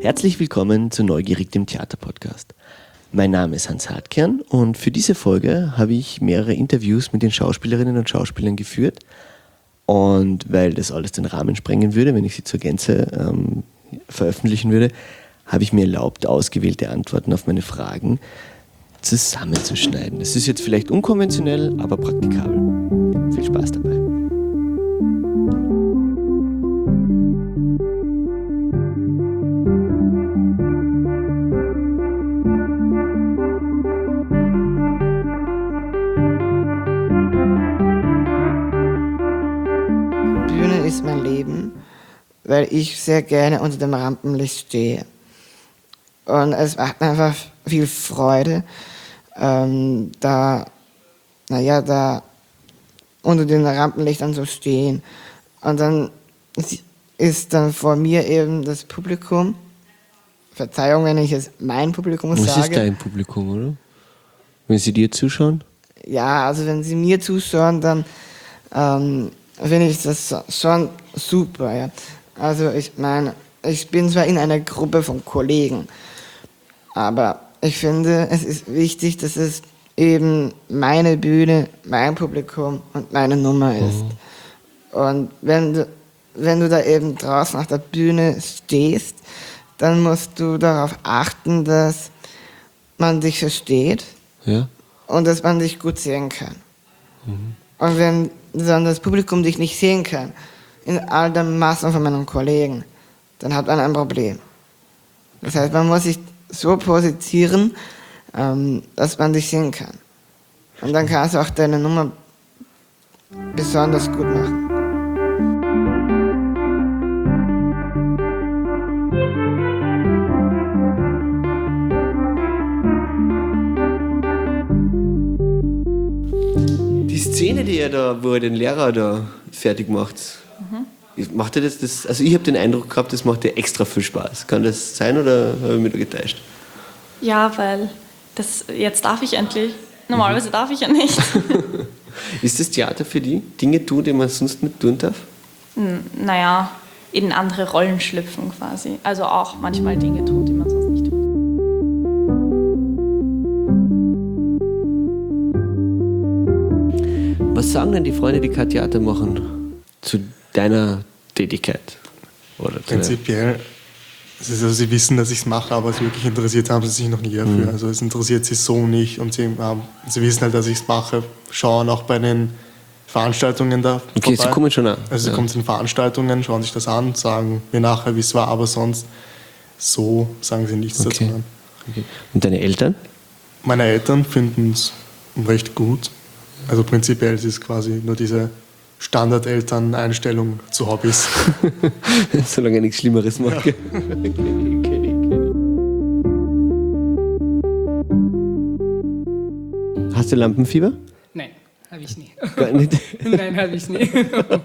Herzlich willkommen zu Neugierig, dem Theaterpodcast. Mein Name ist Hans Hartkern und für diese Folge habe ich mehrere Interviews mit den Schauspielerinnen und Schauspielern geführt. Und weil das alles den Rahmen sprengen würde, wenn ich sie zur Gänze veröffentlichen würde, habe ich mir erlaubt, ausgewählte Antworten auf meine Fragen zusammenzuschneiden. Das ist jetzt vielleicht unkonventionell, aber praktikabel. Viel Spaß dabei. Bühne ist mein Leben, weil ich sehr gerne unter dem Rampenlicht stehe. Und es macht mir einfach viel Freude, da unter den Rampenlichtern zu stehen. Und dann ist dann vor mir eben das Publikum. Verzeihung, wenn ich es mein Publikum sage. Was ist dein Publikum, oder? Wenn sie dir zuschauen? Ja, also wenn sie mir zuschauen, dann finde ich das schon super. Ja. Also ich meine, ich bin zwar in einer Gruppe von Kollegen, aber ich finde, es ist wichtig, dass es eben meine Bühne, mein Publikum und meine Nummer ist. Und wenn du da eben draußen auf der Bühne stehst, dann musst du darauf achten, dass man dich versteht, ja, und dass man dich gut sehen kann. Und wenn dann das Publikum dich nicht sehen kann, in all der Massen von meinen Kollegen, dann hat man ein Problem. Das heißt, man muss sich so positionieren, dass man dich sehen kann. Und dann kannst du auch deine Nummer besonders gut machen. Die Szene, die wo ihr den Lehrer da fertig macht, macht ihr das? Also ich habe den Eindruck gehabt, das macht dir extra viel Spaß. Kann das sein oder habe ich mich da getäuscht? Ja, weil jetzt darf ich endlich. Normalerweise darf ich ja nicht. Ist das Theater für die Dinge tun, die man sonst nicht tun darf? Naja, in andere Rollen schlüpfen quasi. Also auch manchmal Dinge tun, die man sonst nicht tut. Was sagen denn die Freunde, die kein Theater machen, zu deiner Tätigkeit? Oder Prinzipiell, sie wissen, dass ich es mache, aber wirklich interessiert haben sie sich noch nie dafür. Also es interessiert sie so nicht und sie wissen halt, dass ich es mache, schauen auch bei den Veranstaltungen da okay, vorbei. sie kommen schon an. Also sie kommen zu den Veranstaltungen, schauen sich das an, sagen mir nachher, wie es war, aber sonst so sagen sie nichts dazu. Okay. Und deine Eltern? Meine Eltern finden es recht gut. Also prinzipiell ist es quasi nur diese Standard-Eltern-Einstellung zu Hobbys. Solange er nichts Schlimmeres macht. Ja. Hast du Lampenfieber? Nein, habe ich nie. Gar nicht? Nein, habe ich nie.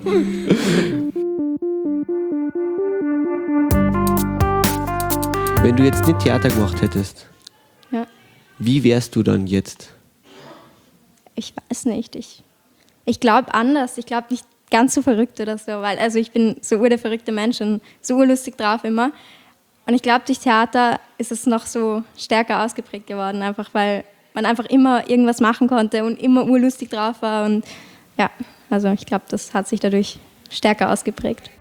Wenn du jetzt nicht Theater gemacht hättest, ja. Wie wärst du dann jetzt? Ich weiß nicht. Ich glaube anders. Ich glaube nicht ganz so verrückt oder so, weil ich bin so der verrückte Mensch und so urlustig drauf immer. Und ich glaube, durch Theater ist es noch so stärker ausgeprägt geworden, einfach weil man einfach immer irgendwas machen konnte und immer urlustig drauf war. Und ja, also ich glaube, das hat sich dadurch stärker ausgeprägt.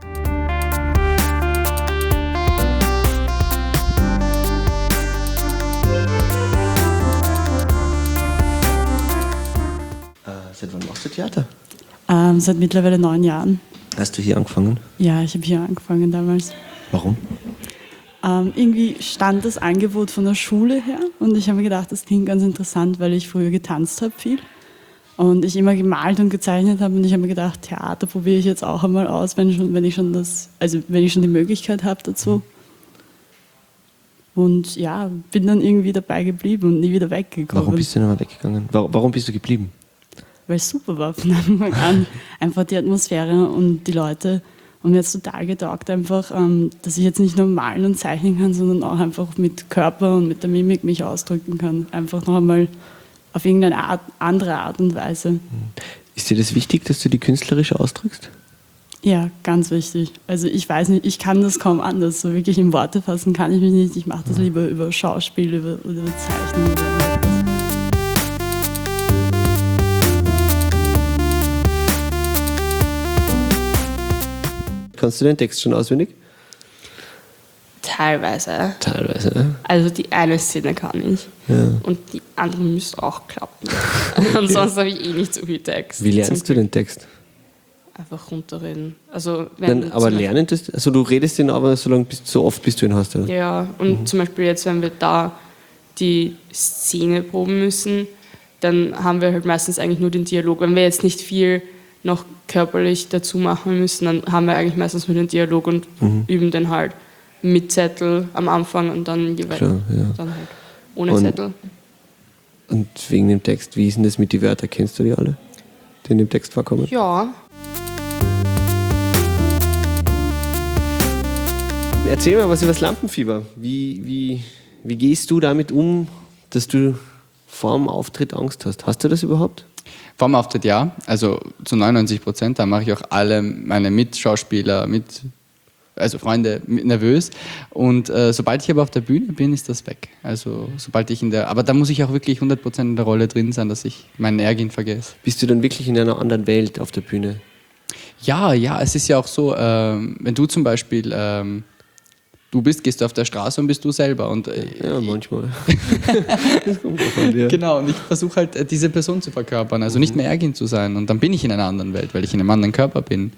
Seit wann machst du Theater? Seit mittlerweile 9 Jahren. Hast du hier angefangen? Ja, ich habe hier angefangen damals. Warum? Irgendwie stand das Angebot von der Schule her und ich habe mir gedacht, das klingt ganz interessant, weil ich früher getanzt habe viel und ich immer gemalt und gezeichnet habe und ich habe mir gedacht, Theater probiere ich jetzt auch einmal aus, wenn ich schon die Möglichkeit habe dazu. Und ja, bin dann irgendwie dabei geblieben und nie wieder weggekommen. Warum bist du denn mal weggegangen? Warum bist du geblieben? Weil es super war von Anfang an. Einfach die Atmosphäre und die Leute. Und mir hat es total getaugt, einfach, dass ich jetzt nicht nur malen und zeichnen kann, sondern auch einfach mit Körper und mit der Mimik mich ausdrücken kann. Einfach noch einmal auf irgendeine andere Art und Weise. Ist dir das wichtig, dass du die künstlerisch ausdrückst? Ja, ganz wichtig. Also ich weiß nicht, ich kann das kaum anders. So wirklich in Worte fassen kann ich mich nicht. Ich mache das lieber über Schauspiel, über Zeichnen. Kannst du den Text schon auswendig? Teilweise. Teilweise, ne? Also die eine Szene kann ich. Ja. Und die andere müsste auch klappen. Und sonst habe ich nicht so viel Text. Wie lernst du den Text? Einfach runterreden. Also, wenn Nein, aber lernen das? Also du redest den aber so oft, bis du ihn hast, oder? Ja, und zum Beispiel jetzt, wenn wir da die Szene proben müssen, dann haben wir halt meistens eigentlich nur den Dialog. Wenn wir jetzt nicht viel noch körperlich dazu machen müssen, dann haben wir eigentlich meistens nur den Dialog und üben den halt mit Zettel am Anfang und dann jeweils Klar, ja. dann halt ohne Und- Zettel. Und wegen dem Text, wie ist denn das mit den Wörtern? Kennst du die alle, die in dem Text vorkommen? Ja, Erzähl mal was über das Lampenfieber. Wie gehst du damit um, dass du vor dem Auftritt Angst hast? Hast du das überhaupt? Vorm Auftritt ja, also zu 99%. Da mache ich auch alle meine Mitschauspieler, also Freunde nervös. Und sobald ich aber auf der Bühne bin, ist das weg. Also sobald ich aber da muss ich auch wirklich 100% in der Rolle drin sein, dass ich meinen Ehrgeiz vergesse. Bist du dann wirklich in einer anderen Welt auf der Bühne? Ja, es ist ja auch so, wenn du zum Beispiel gehst du auf der Straße und bist du selber. Und, Ja, manchmal. Das kommt drauf an, ja. Genau, und ich versuche halt diese Person zu verkörpern, also nicht mehr Ehrgeiz zu sein. Und dann bin ich in einer anderen Welt, weil ich in einem anderen Körper bin.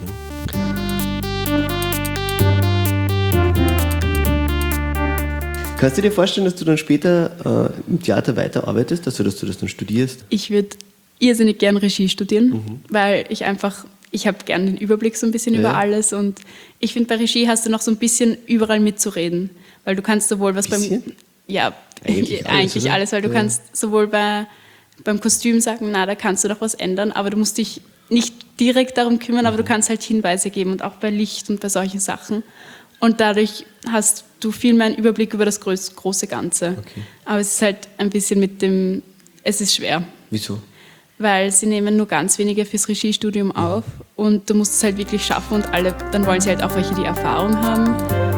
Kannst du dir vorstellen, dass du dann später im Theater weiterarbeitest, dass du das dann studierst? Ich würde irrsinnig gern Regie studieren, weil ich habe gern den Überblick so ein bisschen über alles und ich finde, bei Regie hast du noch so ein bisschen überall mitzureden, weil du kannst sowohl was Bisschen? eigentlich alles, weil du kannst sowohl beim Kostüm sagen, na, da kannst du doch was ändern, aber du musst dich nicht direkt darum kümmern, aber du kannst halt Hinweise geben und auch bei Licht und bei solchen Sachen. Und dadurch hast du viel mehr einen Überblick über das große Ganze. Okay. Aber es ist halt ein bisschen es ist schwer. Wieso? Weil sie nehmen nur ganz wenige fürs Regiestudium auf und du musst es halt wirklich schaffen und dann wollen sie halt auch welche, die Erfahrung haben.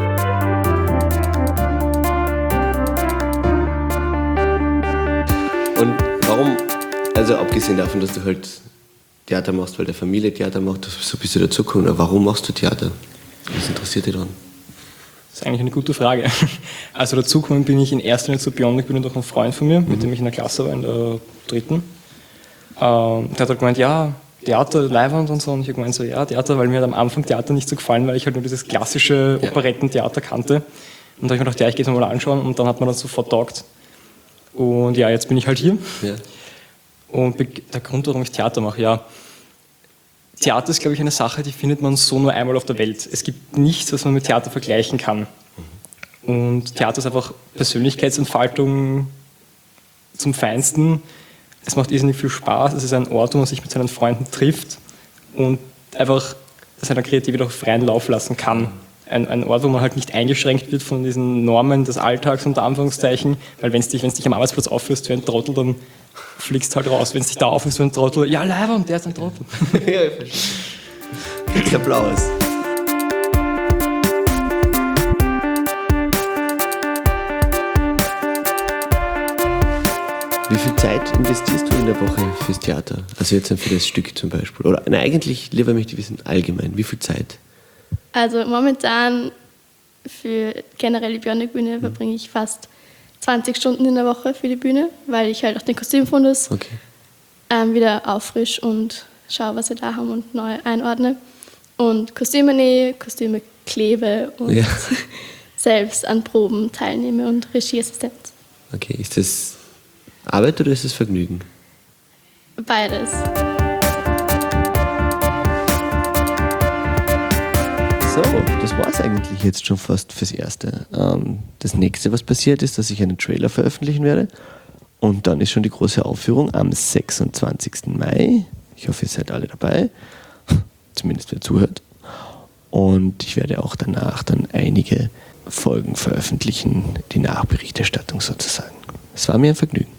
Und warum, also abgesehen davon, dass du halt Theater machst, weil der Familie Theater macht, so bist du dazugekommen, aber warum machst du Theater? Was interessiert dich daran? Das ist eigentlich eine gute Frage. Also dazugekommen bin ich in erster Linie zu Bionic, bin durch einen Freund von mir, mit dem ich in der Klasse war, in der 3. Der hat halt gemeint, ja, Theater, Leihwand und so. Und ich habe gemeint, so, ja, Theater, weil mir hat am Anfang Theater nicht so gefallen, weil ich halt nur dieses klassische Operettentheater kannte. Und da habe ich mir gedacht, ja, ich gehe es mir mal anschauen. Und dann hat man das sofort taugt. Und ja, jetzt bin ich halt hier. Ja. Und der Grund, warum ich Theater mache, ja, Theater ist, glaube ich, eine Sache, die findet man so nur einmal auf der Welt. Es gibt nichts, was man mit Theater vergleichen kann. Und Theater ist einfach Persönlichkeitsentfaltung zum Feinsten. Es macht irrsinnig viel Spaß. Es ist ein Ort, wo man sich mit seinen Freunden trifft und einfach seiner Kreativität auch freien Lauf lassen kann. Ein Ort, wo man halt nicht eingeschränkt wird von diesen Normen des Alltags, unter Anführungszeichen, weil wenn du dich am Arbeitsplatz aufführst wie ein Trottel, dann fliegst du halt raus. Wenn du dich da aufführst wie ein Trottel, ja, Leihwand, der ist ein Trottel. Ja, ich verstehe. Kriegst Applaus. Wie viel Zeit investierst du in der Woche fürs Theater? Also jetzt für das Stück zum Beispiel. Oder eigentlich lieber möchte ich wissen, allgemein, wie viel Zeit? Also momentan für generell die Bionic-Bühne verbringe ich fast 20 Stunden in der Woche für die Bühne, weil ich halt auch den Kostümfundus wieder auffrisch und schaue, was wir da haben und neu einordne. Und Kostüme nähe, Kostüme klebe und selbst an Proben teilnehme und Regieassistenz. Okay, ist das Arbeit oder ist es Vergnügen? Beides. So, das war es eigentlich jetzt schon fast fürs Erste. Das nächste, was passiert, ist, dass ich einen Trailer veröffentlichen werde. Und dann ist schon die große Aufführung am 26. Mai. Ich hoffe, ihr seid alle dabei. Zumindest wer zuhört. Und ich werde auch danach dann einige Folgen veröffentlichen, die Nachberichterstattung sozusagen. Es war mir ein Vergnügen.